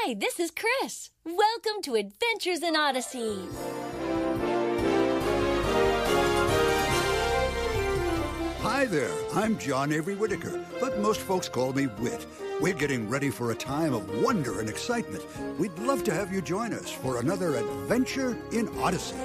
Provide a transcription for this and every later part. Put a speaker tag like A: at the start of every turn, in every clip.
A: Hi, this is Chris. Welcome to Adventures in Odyssey.
B: Hi there, I'm John Avery Whitaker, but most folks call me Whit. We're getting ready for a time of wonder and excitement. We'd love to have you join us for another Adventure in Odyssey.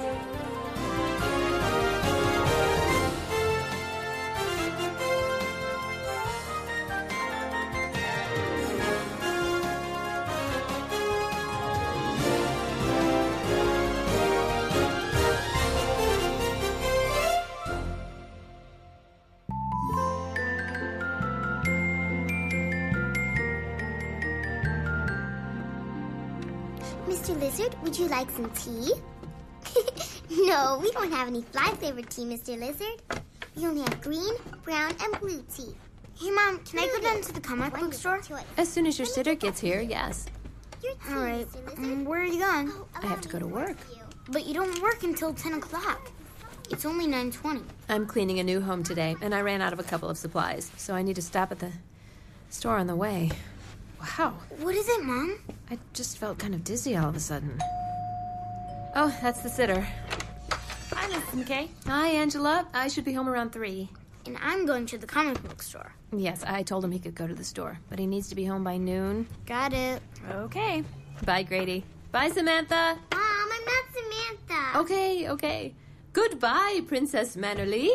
C: Mr. Lizard, would you like some tea? No, we don't have any fly-flavored tea, Mr. Lizard. We only have green, brown, and blue tea.
D: Hey, Mom, can I go down to the comic book store?
E: As soon as your sitter gets here, yes.
C: Your
D: All right.
C: Mr. Lizard.
D: Where are you going?
E: I have to go to work.
D: But you don't work until 10 o'clock. It's only 9:20.
E: I'm cleaning a new home today, and I ran out of a couple of supplies, so I need to stop at the store on the way. Wow.
D: What is it, Mom?
E: I just felt kind of dizzy all of a sudden. Oh, that's the sitter.
D: Hi, Mrs. McKay.
E: Hi, Angela. I should be home around 3.
D: And I'm going to the comic book store.
E: Yes, I told him he could go to the store, but he needs to be home by noon.
D: Got it.
E: Okay. Bye, Grady. Bye, Samantha.
C: Mom, I'm not Samantha.
E: Okay. Goodbye, Princess Mannerly.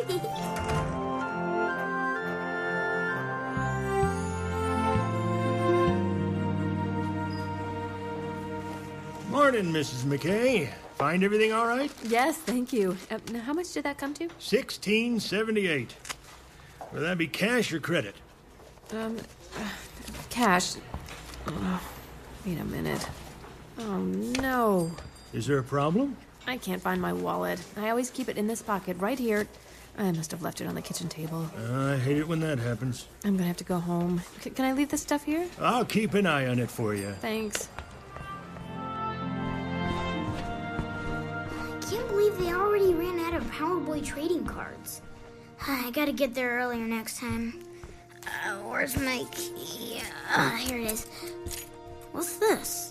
F: Morning, Mrs. McKay. Find everything all right?
E: Yes, thank you. Now, how much did that come to?
F: $16.78. Will that be cash or credit?
E: Cash. Oh, wait a minute. Oh, no.
F: Is there a problem?
E: I can't find my wallet. I always keep it in this pocket right here. I must have left it on the kitchen table.
F: I hate it when that happens.
E: I'm gonna have to go home. Can I leave this stuff here?
F: I'll keep an eye on it for you.
E: Thanks.
D: I can't believe they already ran out of Power Boy trading cards. I gotta get there earlier next time. Where's my key? Here it is. What's this?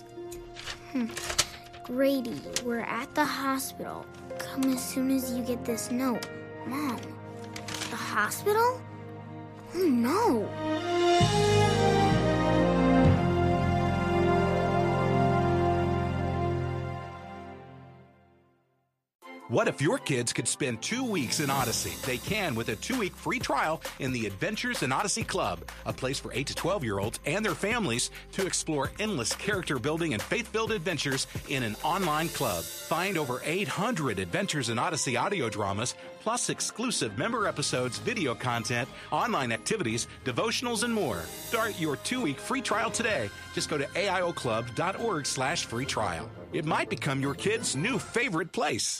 D: Grady, we're at the hospital. Come as soon as you get this note. Mom, the hospital? Oh, no.
G: What if your kids could spend 2 weeks in Odyssey? They can with a 2-week free trial in the Adventures in Odyssey Club, a place for 8 to 12-year-olds and their families to explore endless character-building and faith-filled adventures in an online club. Find over 800 Adventures in Odyssey audio dramas, plus exclusive member episodes, video content, online activities, devotionals, and more. Start your 2-week free trial today. Just go to aioclub.org/free trial. It might become your kids' new favorite place.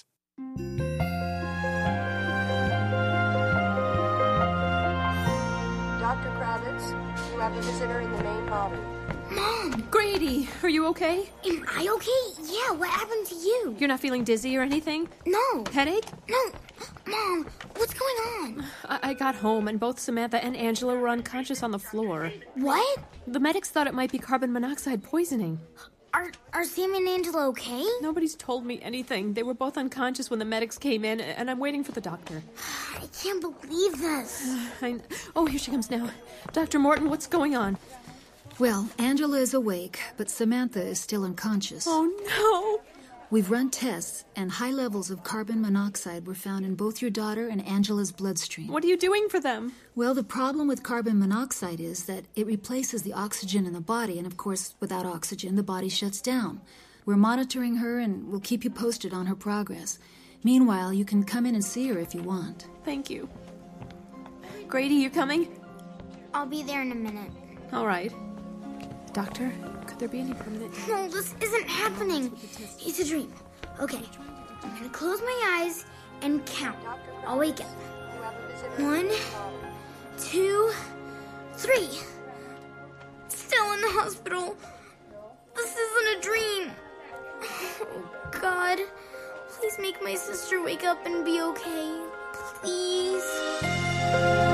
H: Dr. Kravitz, you have a visitor in the main lobby.
D: Mom,
E: Grady, are you okay?
D: am I okay? Yeah, what happened to you?
E: You're not feeling dizzy or anything?
D: No.
E: Headache?
D: No. Mom, what's going on?
E: I got home and both Samantha and Angela were unconscious on the floor.
D: What?
E: The medics thought it might be carbon monoxide poisoning.
D: Are Sam and Angela okay?
E: Nobody's told me anything. They were both unconscious when the medics came in, and I'm waiting for the doctor.
D: I can't believe this.
E: Oh, here she comes now. Dr. Morton, what's going on?
I: Well, Angela is awake, but Samantha is still unconscious.
E: Oh, no.
I: We've run tests, and high levels of carbon monoxide were found in both your daughter and Angela's bloodstream.
E: What are you doing for them?
I: Well, the problem with carbon monoxide is that it replaces the oxygen in the body, and of course, without oxygen, the body shuts down. We're monitoring her, and we'll keep you posted on her progress. Meanwhile, you can come in and see her if you want.
E: Thank you. Grady, you coming?
D: I'll be there in a minute.
E: All right. Doctor, could there be any permanent...
D: No, this isn't happening. It's a dream. Okay, I'm gonna close my eyes and count. I'll wake up. 1, 2, 3. Still in the hospital. This isn't a dream. Oh, God. Please make my sister wake up and be okay. Please.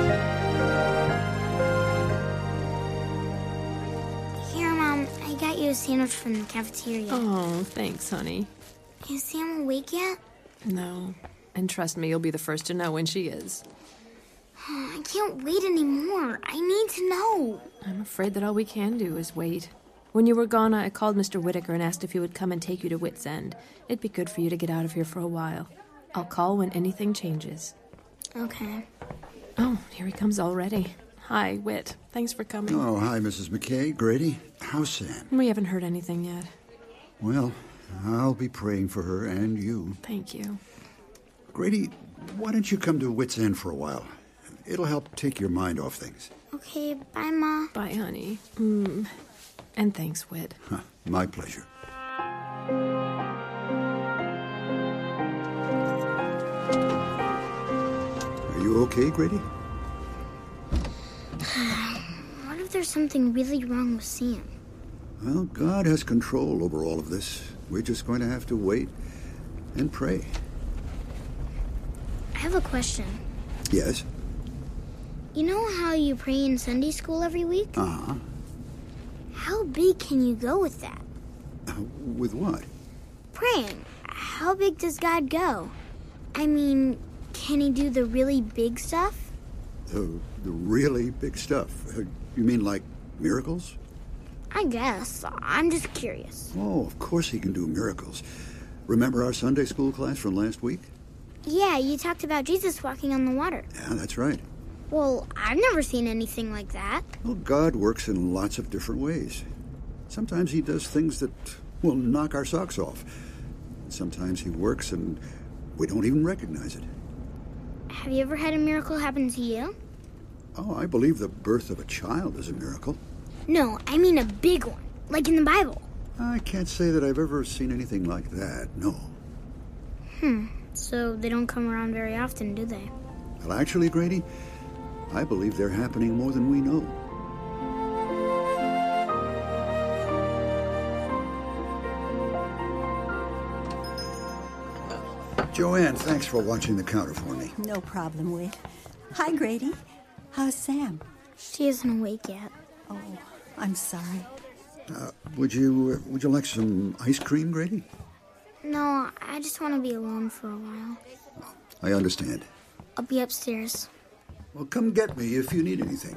D: Here, Mom. I got you a sandwich from the cafeteria.
E: Oh, thanks, honey.
D: Is Sam awake yet?
E: No. And trust me, you'll be the first to know when she is.
D: I can't wait anymore. I need to know.
E: I'm afraid that all we can do is wait. When you were gone, I called Mr. Whitaker and asked if he would come and take you to Wits End. It'd be good for you to get out of here for a while. I'll call when anything changes.
D: Okay.
E: Oh, here he comes already. Hi, Whit. Thanks for coming.
B: Oh, hi, Mrs. McKay. Grady, how's Sam?
E: We haven't heard anything yet.
B: Well, I'll be praying for her and you.
E: Thank you.
B: Grady, why don't you come to Wits End for a while? It'll help take your mind off things.
D: Okay, bye, Ma.
E: Bye, honey. And thanks, Whit.
B: My pleasure. Are you okay, Grady?
D: What if there's something really wrong with Sam?
B: Well, God has control over all of this. We're just going to have to wait and pray.
D: I have a question.
B: Yes?
D: You know how you pray in Sunday school every week?
B: Uh-huh.
D: How big can you go with that?
B: With what?
D: Praying. How big does God go? I mean, can he do the really big stuff?
B: The really big stuff. You mean like miracles?
D: I guess. I'm just curious.
B: Oh, of course he can do miracles. Remember our Sunday school class from last week?
D: Yeah, you talked about Jesus walking on the water.
B: Yeah, that's right.
D: Well, I've never seen anything like that.
B: Well, God works in lots of different ways. Sometimes he does things that will knock our socks off. Sometimes he works and we don't even recognize it.
D: Have you ever had a miracle happen to you?
B: Oh, I believe the birth of a child is a miracle.
D: No, I mean a big one, like in the Bible.
B: I can't say that I've ever seen anything like that, no.
D: So they don't come around very often, do they?
B: Well, actually, Grady, I believe they're happening more than we know. Joanne, thanks for watching the counter for me.
J: No problem, Whit. Hi, Grady. How's Sam?
D: She isn't awake yet.
J: Oh, I'm sorry.
B: Would you like some ice cream, Grady?
D: No, I just want to be alone for a while.
B: I understand.
D: I'll be upstairs.
B: Well, come get me if you need anything.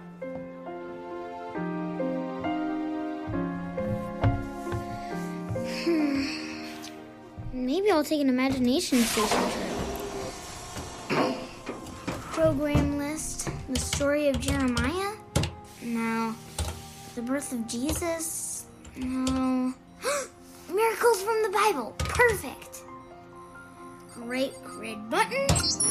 D: Maybe I'll take an imagination station trip. Program list. The story of Jeremiah? No. The birth of Jesus? No. Miracles from the Bible. Perfect. Right red button.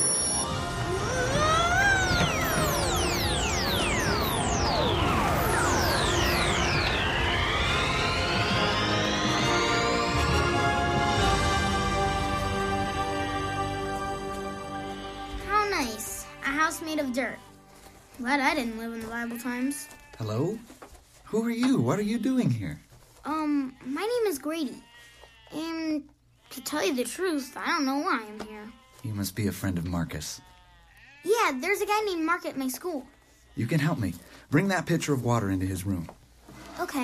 D: How nice. A house made of dirt. Glad I didn't live in the Bible times.
K: Hello? Who are you? What are you doing here?
D: My name is Grady. And to tell you the truth, I don't know why I'm here.
K: You must be a friend of Marcus.
D: Yeah, there's a guy named Mark at my school.
K: You can help me. Bring that pitcher of water into his room.
D: Okay.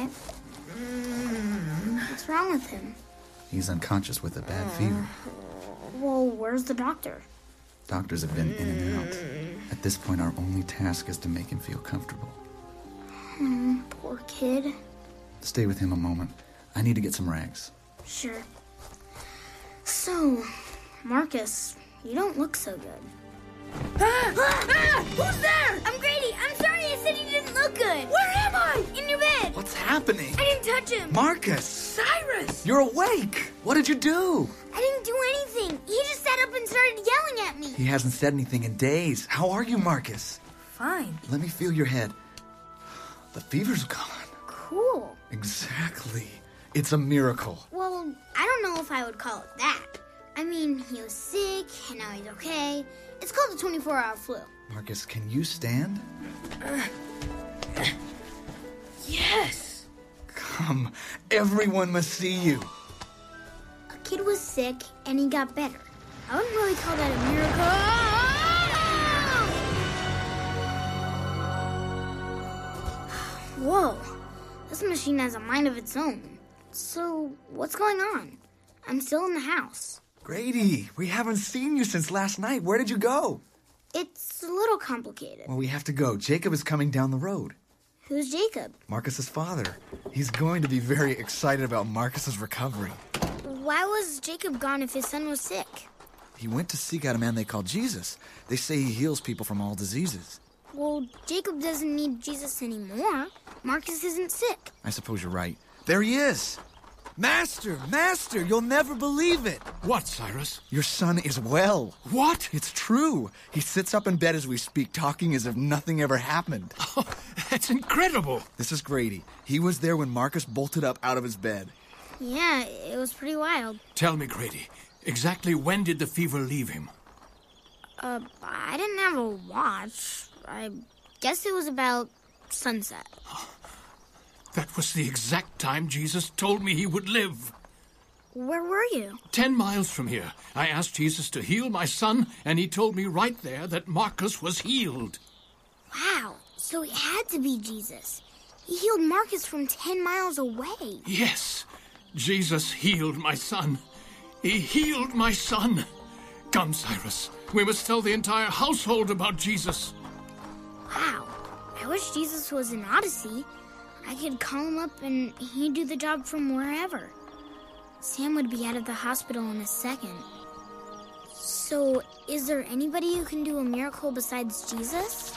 D: What's wrong with him?
K: He's unconscious with a bad fever.
D: Well, where's the doctor?
K: Doctors have been in and out. At this point, our only task is to make him feel comfortable.
D: Poor kid.
K: Stay with him a moment. I need to get some rags.
D: Sure. So, Marcus, you don't look so good. Who's there? I'm Grady. I'm sorry I said you didn't look good. Where am I? In your bed.
K: What's happening?
D: I didn't touch him.
K: Marcus!
D: Cyrus!
K: You're awake! What did you do?
D: I didn't do anything. He just sat up and started yelling at me.
K: He hasn't said anything in days. How are you, Marcus?
D: Fine.
K: Let me feel your head. The fever's gone.
D: Cool.
K: Exactly. It's a miracle.
D: Well, I don't know if I would call it that. I mean, he was sick, and now he's okay. It's called the 24-hour flu.
K: Marcus, can you stand?
D: Yes.
K: Come, everyone must see you.
D: A kid was sick, and he got better. I wouldn't really call that a miracle. Whoa. The This machine has a mind of its own. So, what's going on? I'm still in the house.
K: Grady, we haven't seen you since last night. Where did you go?
D: It's a little complicated.
K: Well, we have to go. Jacob is coming down the road.
D: Who's Jacob?
K: Marcus's father. He's going to be very excited about Marcus's recovery.
D: Why was Jacob gone if his son was sick?
K: He went to seek out a man they call Jesus. They say he heals people from all diseases.
D: Well, Jacob doesn't need Jesus anymore. Marcus isn't sick.
K: I suppose you're right. There he is! Master! Master! You'll never believe it!
F: What, Cyrus?
K: Your son is well.
F: What?
K: It's true. He sits up in bed as we speak, talking as if nothing ever happened.
F: Oh, that's incredible.
K: This is Grady. He was there when Marcus bolted up out of his bed.
D: Yeah, it was pretty wild.
F: Tell me, Grady, exactly when did the fever leave him?
D: I didn't have a watch. I guess it was about sunset.
F: That was the exact time Jesus told me he would live.
D: Where were you?
F: 10 miles from here. I asked Jesus to heal my son, and he told me right there that Marcus was healed.
D: Wow, so it had to be Jesus. He healed Marcus from 10 miles away.
F: Yes, Jesus healed my son. He healed my son. Come, Cyrus. We must tell the entire household about Jesus.
D: Wow, I wish Jesus was in Odyssey. I could call him up and he'd do the job from wherever. Sam would be out of the hospital in a second. So, is there anybody who can do a miracle besides Jesus?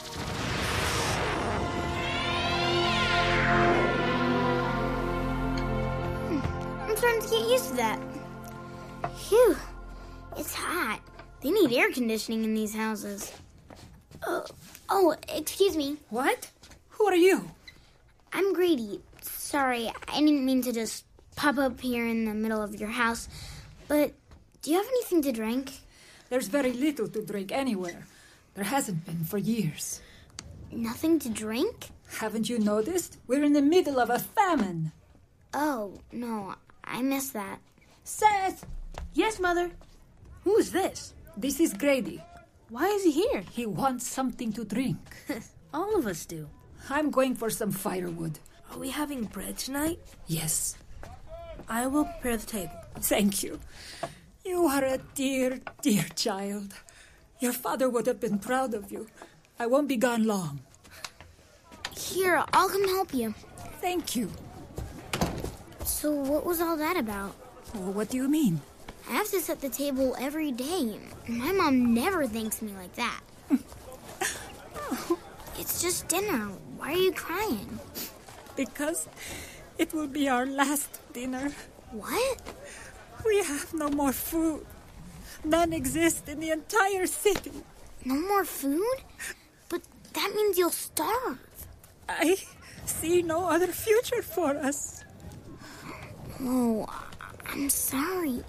D: I'm starting to get used to that. Phew, it's hot. They need air conditioning in these houses. Oh, excuse me.
J: What? Who are you?
D: I'm Grady. Sorry, I didn't mean to just pop up here in the middle of your house. But do you have anything to drink?
J: There's very little to drink anywhere. There hasn't been for years.
D: Nothing to drink?
J: Haven't you noticed? We're in the middle of a famine.
D: Oh, no, I missed that.
J: Seth!
E: Yes, Mother. Who is this?
J: This is Grady.
E: Why is he here?
J: He wants something to drink.
E: All of us do.
J: I'm going for some firewood.
L: Are we having bread tonight?
J: Yes.
L: I will prepare the table.
J: Thank you. You are a dear, dear child. Your father would have been proud of you. I won't be gone long.
D: Here, I'll come help you.
J: Thank you.
D: So what was all that about?
J: Well, what do you mean?
D: I have to set the table every day. My mom never thanks me like that. It's just dinner. Why are you crying?
J: Because it will be our last dinner.
D: What?
J: We have no more food. None exist in the entire city.
D: No more food? But that means you'll starve.
J: I see no other future for us.
D: Oh, I'm sorry.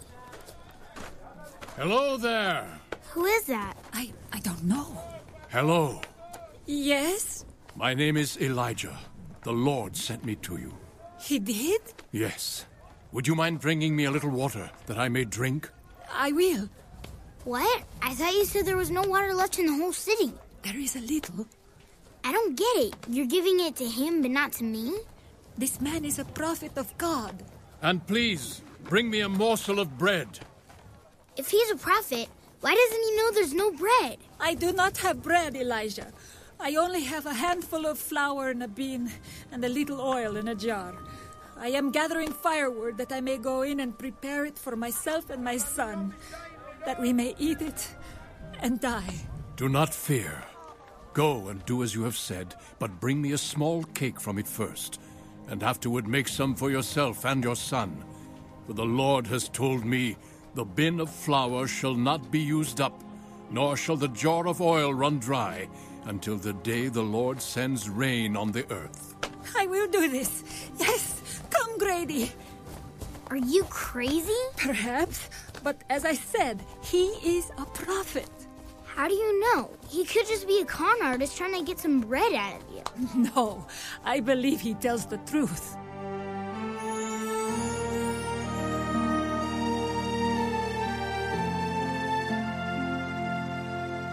F: Hello there.
D: Who is that?
J: I don't know.
F: Hello.
J: Yes?
F: My name is Elijah. The Lord sent me to you.
J: He did?
F: Yes. Would you mind bringing me a little water that I may drink?
J: I will.
D: What? I thought you said there was no water left in the whole city.
J: There is a little.
D: I don't get it. You're giving it to him, but not to me?
J: This man is a prophet of God.
F: And please, bring me a morsel of bread.
D: If he's a prophet, why doesn't he know there's no bread?
J: I do not have bread, Elijah. I only have a handful of flour in a bean and a little oil in a jar. I am gathering firewood that I may go in and prepare it for myself and my son, that we may eat it and die.
F: Do not fear. Go and do as you have said, but bring me a small cake from it first, and afterward make some for yourself and your son. For the Lord has told me, the bin of flour shall not be used up, nor shall the jar of oil run dry, until the day the Lord sends rain on the earth.
J: I will do this. Yes, come, Grady.
D: Are you crazy?
J: Perhaps, but as I said, he is a prophet.
D: How do you know? He could just be a con artist trying to get some bread out of you.
J: No, I believe he tells the truth.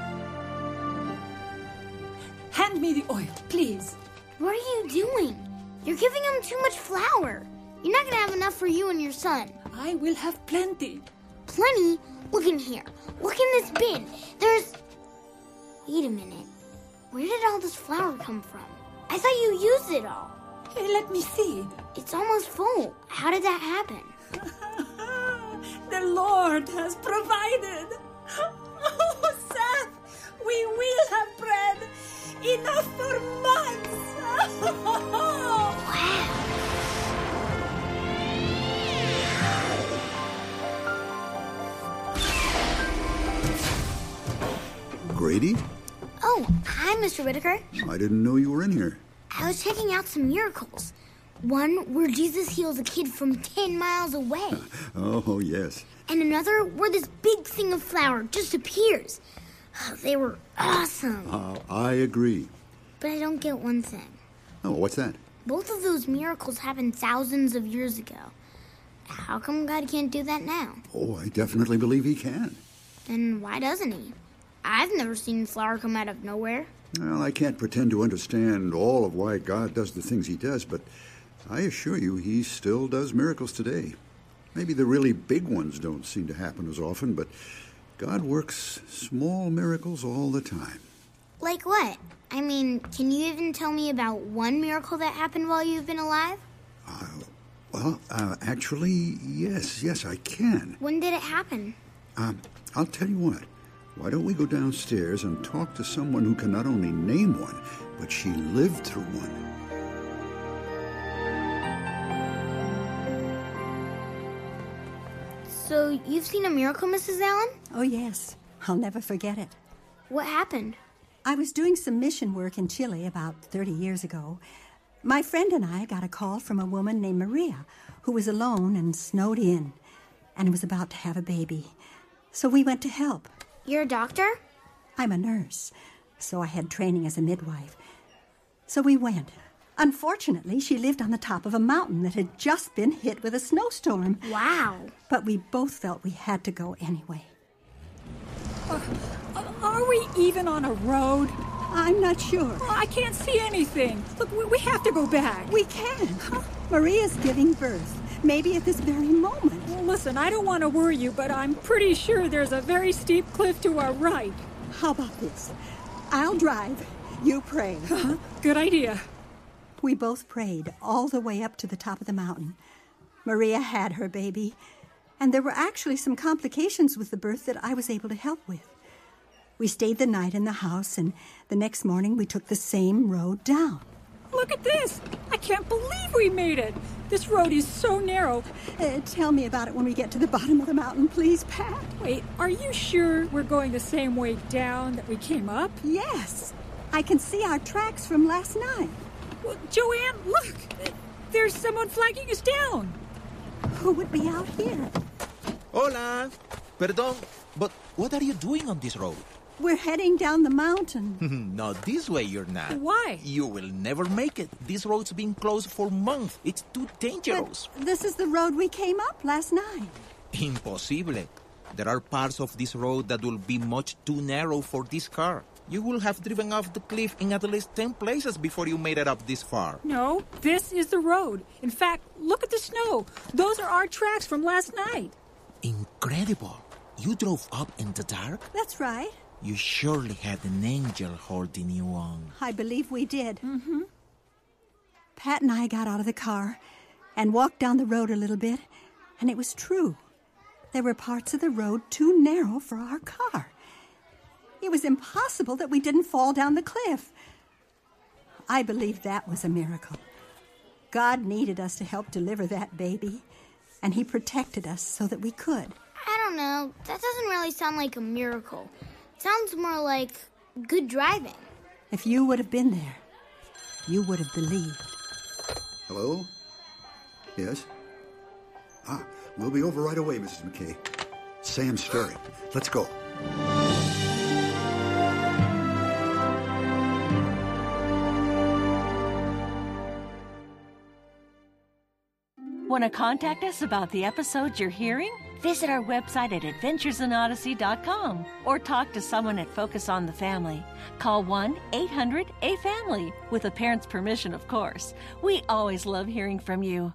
J: Hand me the oil, please.
D: What are you doing? You're giving him too much flour. You're not going to have enough for you and your son.
J: I will have plenty.
D: Plenty? Look in here. Look in this bin. There's... Wait a minute. Where did all this flour come from? I thought you used it all.
J: Hey, let me see.
D: It's almost full. How did that happen?
J: The Lord has provided. Oh, Seth, we will have bread. Enough for months.
D: Wow.
B: Grady?
D: Oh, hi, Mr. Whitaker.
B: I didn't know you were in here.
D: I was checking out some miracles. One where Jesus heals a kid from 10 miles away.
B: Oh, yes.
D: And another where this big thing of flour just appears. Oh, they were awesome.
B: I agree.
D: But I don't get one thing.
B: Oh, what's that?
D: Both of those miracles happened thousands of years ago. How come God can't do that now?
B: Oh, I definitely believe he can.
D: Then why doesn't he? I've never seen flour come out of nowhere.
B: Well, I can't pretend to understand all of why God does the things he does, but I assure you he still does miracles today. Maybe the really big ones don't seem to happen as often, but God works small miracles all the time.
D: Like what? I mean, can you even tell me about one miracle that happened while you've been alive?
B: Actually, yes, I can.
D: When did it happen?
B: I'll tell you what. Why don't we go downstairs and talk to someone who can not only name one, but she lived through one.
D: So you've seen a miracle, Mrs. Allen?
M: Oh, yes. I'll never forget it.
D: What happened?
M: I was doing some mission work in Chile about 30 years ago. My friend and I got a call from a woman named Maria, who was alone and snowed in, and was about to have a baby. So we went to help.
D: You're a doctor?
M: I'm a nurse, so I had training as a midwife. So we went. Unfortunately, she lived on the top of a mountain that had just been hit with a snowstorm.
D: Wow.
M: But we both felt we had to go anyway.
J: Are we even on a road?
M: I'm not sure.
J: I can't see anything. Look, we have to go back.
M: We can. Maria's giving birth. Maybe at this very moment.
J: Well, listen, I don't want to worry you, but I'm pretty sure there's a very steep cliff to our right.
M: How about this? I'll drive. You pray.
J: Good idea.
M: We both prayed all the way up to the top of the mountain. Maria had her baby, and there were actually some complications with the birth that I was able to help with. We stayed the night in the house, and the next morning we took the same road down.
J: Look at this! I can't believe we made it! This road is so narrow.
M: Tell me about it when we get to the bottom of the mountain, please, Pat.
J: Wait, are you sure we're going the same way down that we came up?
M: Yes. I can see our tracks from last night.
J: Well, Joanne, look! There's someone flagging us down.
M: Who would be out here?
N: Hola! Perdón, but what are you doing on this road?
M: We're heading down the mountain.
N: No, this way you're not.
J: Why?
N: You will never make it. This road's been closed for months. It's too dangerous.
M: But this is the road we came up last night.
N: Impossible. There are parts of this road that will be much too narrow for this car. You will have driven off the cliff in at least 10 places before you made it up this far.
J: No, this is the road. In fact, look at the snow. Those are our tracks from last night.
N: Incredible. You drove up in the dark?
M: That's right.
N: You surely had an angel holding you on.
M: I believe we did. Pat and I got out of the car and walked down the road a little bit, and it was true. There were parts of the road too narrow for our car. It was impossible that we didn't fall down the cliff. I believe that was a miracle. God needed us to help deliver that baby, and he protected us so that we could.
D: I don't know. That doesn't really sound like a miracle. It sounds more like good driving.
M: If you would have been there, you would have believed.
B: Hello? Yes? We'll be over right away, Mrs. McKay. Sam's stirring. Let's go.
A: Want to contact us about the episodes you're hearing? Visit our website at adventuresinodyssey.com or talk to someone at Focus on the Family. Call 1-800-A-FAMILY, with a parent's permission, of course. We always love hearing from you.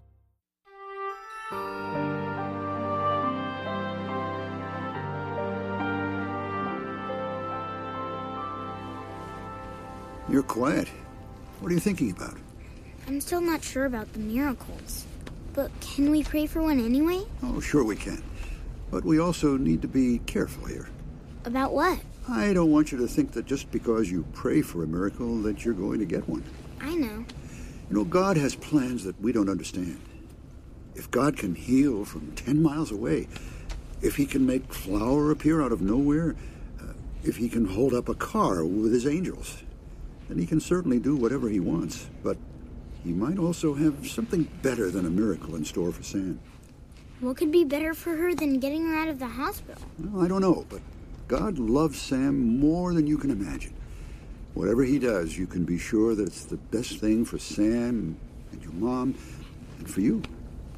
B: You're quiet. What are you thinking about?
D: I'm still not sure about the miracles. But can we pray for one anyway?
B: Oh, sure we can. But we also need to be careful here.
D: About what?
B: I don't want you to think that just because you pray for a miracle that you're going to get one.
D: I know.
B: You know, God has plans that we don't understand. If God can heal from 10 miles away, if he can make flour appear out of nowhere, if he can hold up a car with his angels, then he can certainly do whatever he wants. But he might also have something better than a miracle in store for Sam.
D: What could be better for her than getting her out of the hospital?
B: Well, I don't know, but God loves Sam more than you can imagine. Whatever he does, you can be sure that it's the best thing for Sam and your mom and for you.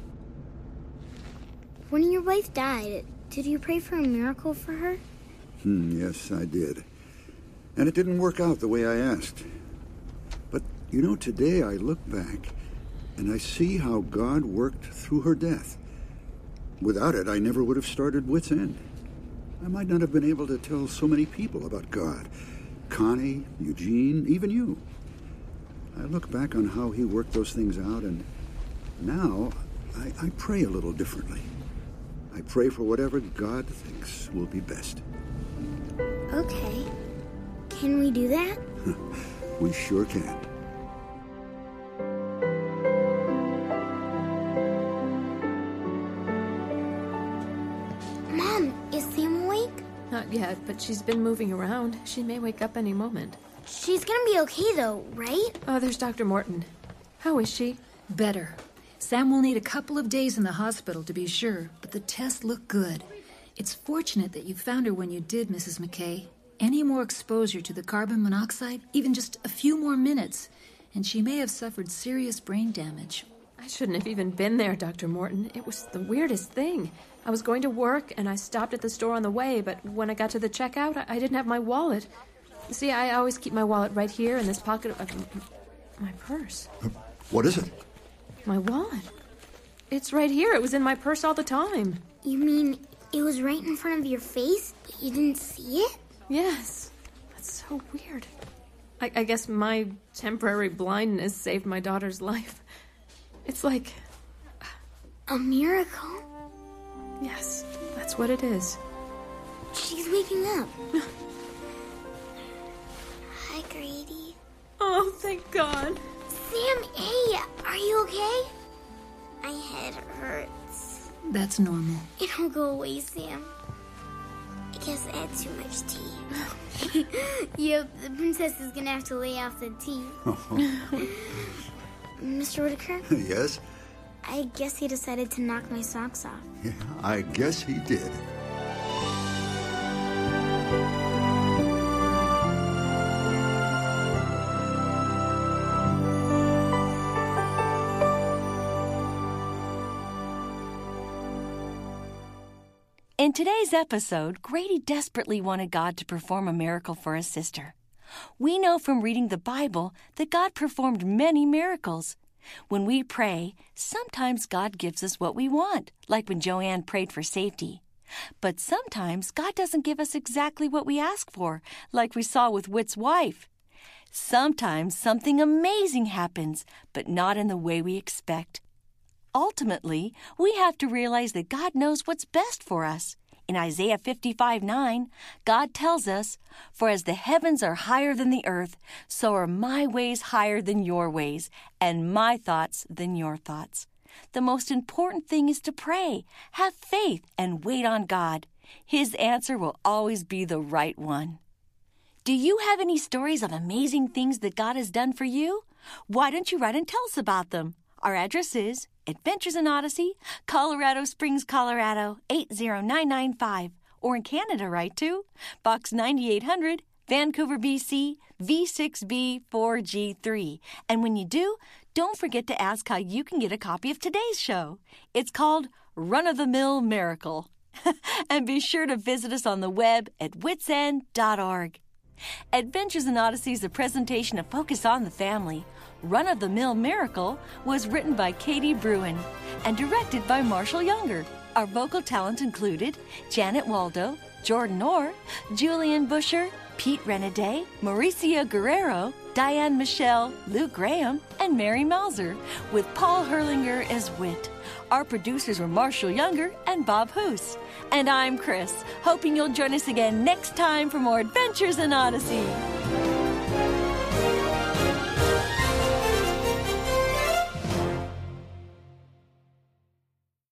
D: When your wife died, did you pray for a miracle for her?
B: Yes, I did. And it didn't work out the way I asked. But, you know, today I look back and I see how God worked through her death. Without it, I never would have started Wits End. I might not have been able to tell so many people about God. Connie, Eugene, even you. I look back on how he worked those things out, and now I pray a little differently. I pray for whatever God thinks will be best.
D: Okay. Can we do that?
B: We sure can.
D: Mom, is Sam awake?
E: Not yet, but she's been moving around. She may wake up any moment.
D: She's gonna be okay, though, right?
E: Oh, there's Dr. Morton. How is she?
I: Better. Sam will need a couple of days in the hospital to be sure, but the tests look good. It's fortunate that you found her when you did, Mrs. McKay. Any more exposure to the carbon monoxide, even just a few more minutes, and she may have suffered serious brain damage.
E: I shouldn't have even been there, Dr. Morton. It was the weirdest thing. I was going to work, and I stopped at the store on the way, but when I got to the checkout, I didn't have my wallet. See, I always keep my wallet right here in this pocket of my purse.
B: What is it?
E: My wallet. It's right here. It was in my purse all the time.
D: You mean it was right in front of your face, but you didn't see it?
E: Yes. That's so weird. I guess my temporary blindness saved my daughter's life. It's like
D: a miracle.
E: Yes, that's what it is.
D: She's waking up. Hi, Grady.
E: Oh, thank God.
D: Sam, hey, are you okay? My head hurts.
I: That's normal.
D: It'll go away, Sam. I guess I had too much tea. Yep, the princess is gonna have to lay off the tea. Mr. Whitaker?
B: Yes?
D: I guess he decided to knock my socks off.
B: Yeah, I guess he did.
A: In today's episode, Grady desperately wanted God to perform a miracle for his sister. We know from reading the Bible that God performed many miracles. When we pray, sometimes God gives us what we want, like when Joanne prayed for safety. But sometimes God doesn't give us exactly what we ask for, like we saw with Whit's wife. Sometimes something amazing happens, but not in the way we expect. Ultimately, we have to realize that God knows what's best for us. In Isaiah 55:9, God tells us, "For as the heavens are higher than the earth, so are my ways higher than your ways, and my thoughts than your thoughts." The most important thing is to pray, have faith, and wait on God. His answer will always be the right one. Do you have any stories of amazing things that God has done for you? Why don't you write and tell us about them? Our address is Adventures in Odyssey, Colorado Springs, Colorado, 80995. Or in Canada, write to Box 9800, Vancouver, BC, V6B4G3. And when you do, don't forget to ask how you can get a copy of today's show. It's called Run-of-the-Mill Miracle. And be sure to visit us on the web at witsend.org. Adventures in Odyssey is a presentation of Focus on the Family. Run of the Mill Miracle was written by Katie Bruin and directed by Marshall Younger. Our vocal talent included Janet Waldo, Jordan Orr, Julian Busher, Pete Renaday, Mauricio Guerrero, Diane Michelle, Luke Graham, and Mary Mauser, with Paul Herlinger as Wit. Our producers were Marshall Younger and Bob Hoos. And I'm Chris, hoping you'll join us again next time for more Adventures in Odyssey.